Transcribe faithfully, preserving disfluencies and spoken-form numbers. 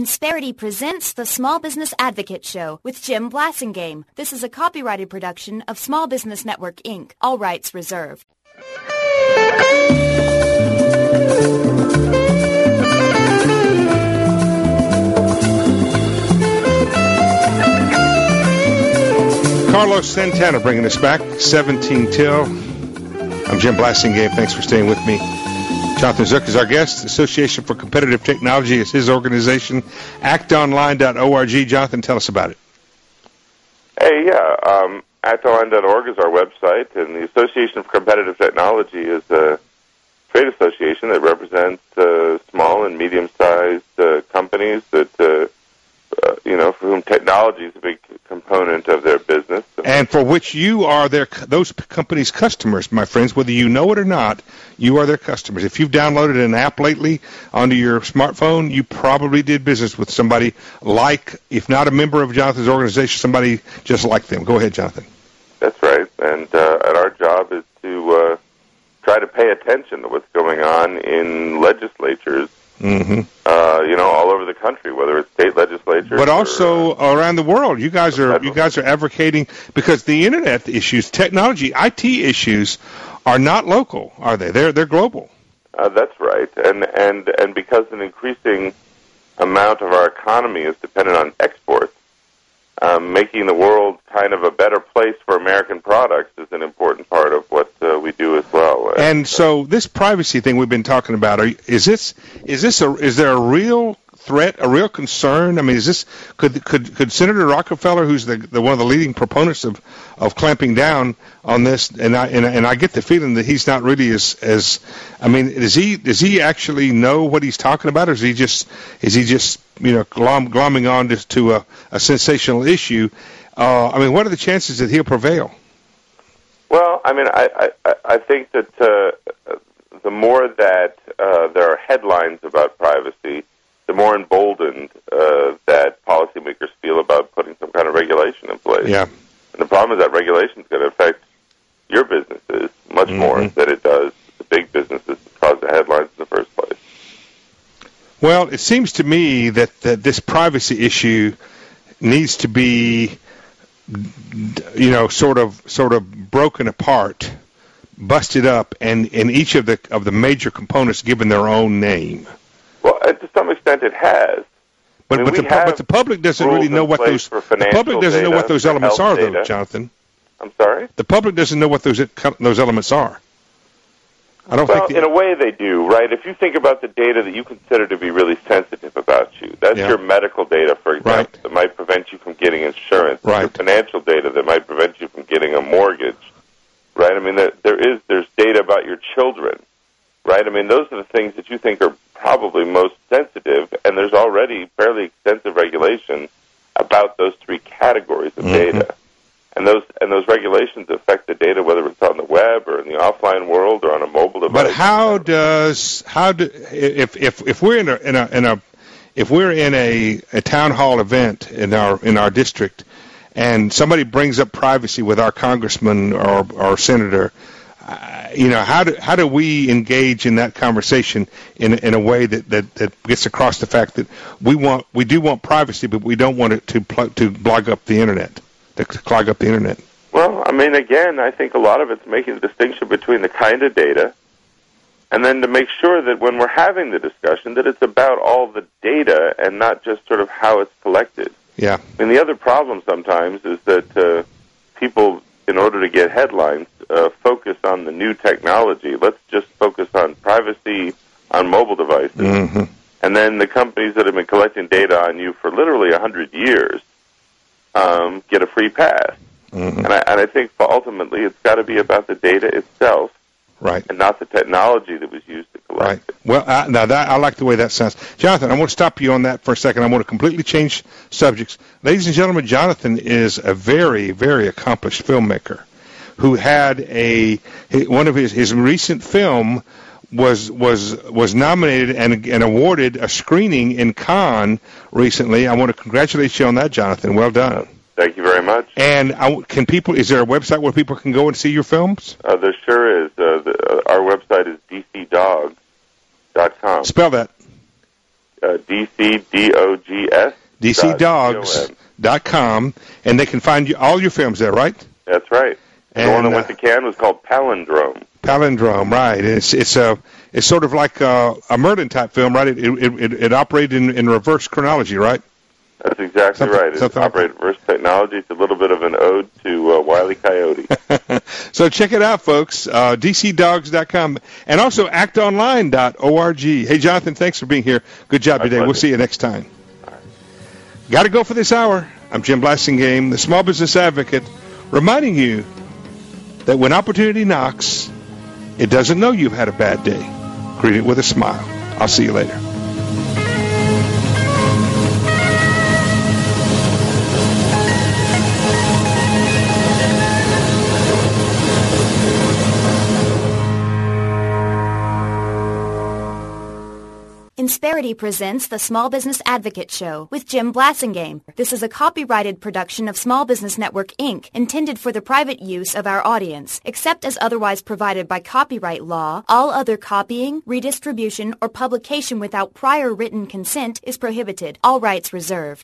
Insperity presents the Small Business Advocate Show with Jim Blasingame. This is a copyrighted production of Small Business Network, Incorporated. All rights reserved. Carlos Santana bringing us back, seventeen till. I'm Jim Blasingame. Thanks for staying with me. Jonathan Zook is our guest. Association for Competitive Technology is his organization. act online dot org. Jonathan, tell us about it. Hey, yeah. Um, act online dot org is our website, and the Association for Competitive Technology is a trade association that represents uh, small and medium-sized uh, companies that, uh, uh, you know, for whom technology is a big component of their business. And for which you are their those companies' customers, my friends, whether you know it or not, you are their customers. If you've downloaded an app lately onto your smartphone, you probably did business with somebody like, if not a member of Jonathan's organization, somebody just like them. Go ahead, Jonathan. That's right. And, uh, and our job is to uh, try to pay attention to what's going on in legislatures, mm-hmm. uh, you know, all over the country, whether it's state legislatures, but also or, uh, around the world. You guys are you guys are advocating because the internet issues, technology, I T issues, are not local, are they? They're they're global. Uh, that's right, and and and because an increasing amount of our economy is dependent on exports, um, making the world kind of a better place for American products is an important part of what uh, we do as well. And, and so, this privacy thing we've been talking about, are, is this is this a is there a real threat, a real concern? I mean, is this could could could Senator Rockefeller, who's the, the one of the leading proponents of, of clamping down on this, and I and, and I get the feeling that he's not really as as I mean, does he does he actually know what he's talking about, or is he just is he just you know glom, glomming on to, to a, a sensational issue? Uh, I mean, what are the chances that he'll prevail? Well, I mean, I I, I think that uh, the more that uh, there are headlines about privacy, the more emboldened uh, that policymakers feel about putting some kind of regulation in place. Yeah. And the problem is that regulation is going to affect your businesses much mm-hmm. more than it does the big businesses that cause the headlines in the first place. Well, it seems to me that, that this privacy issue needs to be, you know, sort of sort of broken apart, busted up, and, and each of the of the major components given their own name. Well, uh, to some extent, it has. But I mean, but, the, but the public doesn't really know what those the public doesn't know what those elements are, though, data. Jonathan. I'm sorry? The public doesn't know what those those elements are. I don't well, think. in a way, they do, right? If you think about the data that you consider to be really sensitive about you, that's yeah. your medical data, for example, right. that might prevent you from getting insurance. Right. Your financial data that might prevent you from getting a mortgage, right? I mean, there, there is there's data about your children, right? I mean, those are the things that you think are probably most sensitive, and there's already fairly extensive regulation about those three categories of mm-hmm. data. And those and those regulations affect the data, whether it's on the web or in the offline world or on a mobile device. But how does how do if if if we're in a in a, in a if we're in a, a town hall event in our in our district, and somebody brings up privacy with our congressman or or senator, uh, you know, how do how do we engage in that conversation in in a way that, that, that gets across the fact that we want we do want privacy, but we don't want it to pl- to blog up the internet. To clog up the internet? Well, I mean, again, I think a lot of it's making the distinction between the kind of data and then to make sure that when we're having the discussion that it's about all the data and not just sort of how it's collected. Yeah. I mean, the other problem sometimes is that uh, people, in order to get headlines, uh, focus on the new technology. Let's just focus on privacy on mobile devices. Mm-hmm. And then the companies that have been collecting data on you for literally one hundred years Um, get a free pass. Mm-hmm. And, I, and I think ultimately it's got to be about the data itself, right, and not the technology that was used to collect right. it. Well, I, now that, I like the way that sounds. Jonathan, I want to stop you on that for a second. I want to completely change subjects. Ladies and gentlemen, Jonathan is a very, very accomplished filmmaker who had a one of his, his recent film was was was nominated and, and awarded a screening in Cannes recently. I want to congratulate you on that, Jonathan. Well done. Thank you very much. And I, can people? Is there a website where people can go and see your films? Uh, there sure is. Uh, the, uh, our website is d c dog dot com. Spell that. uh, D C D O G S. D C dogs dot com, and they can find you, all your films there, right? That's right. And, the one that uh, went to Cannes was called Palindrome. Palindrome, right. And it's it's a it's sort of like a, a Merlin type film, right? It it, it, it operated in, in reverse chronology, right? That's exactly something, right. It's operated reverse technology. It's a little bit of an ode to uh, Wile E. Coyote. So check it out, folks. Uh, D C dogs dot com and also act online dot org. Hey, Jonathan, thanks for being here. Good job My today. pleasure. We'll see you next time. Got to go for this hour. I'm Jim Blasingame, the Small Business Advocate, reminding you that when opportunity knocks, it doesn't know you've had a bad day. Greet it with a smile. I'll see you later. Insperity presents the Small Business Advocate Show with Jim Blasingame. This is a copyrighted production of Small Business Network, Incorporated, intended for the private use of our audience. Except as otherwise provided by copyright law, all other copying, redistribution, or publication without prior written consent is prohibited. All rights reserved.